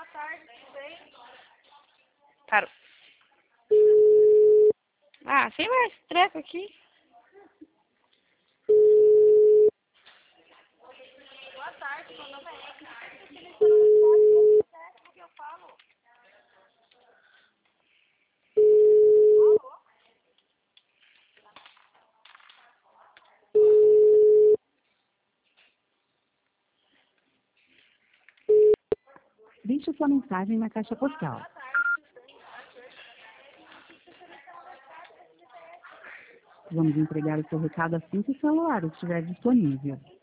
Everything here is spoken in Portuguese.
tarde, tudo bem? Parou. Ah, sem mais treco aqui. Boa tarde, meu nome é Eka. O que eu falo? Alô? Deixe sua mensagem na caixa postal. Vamos entregar o seu recado assim que o celular estiver disponível.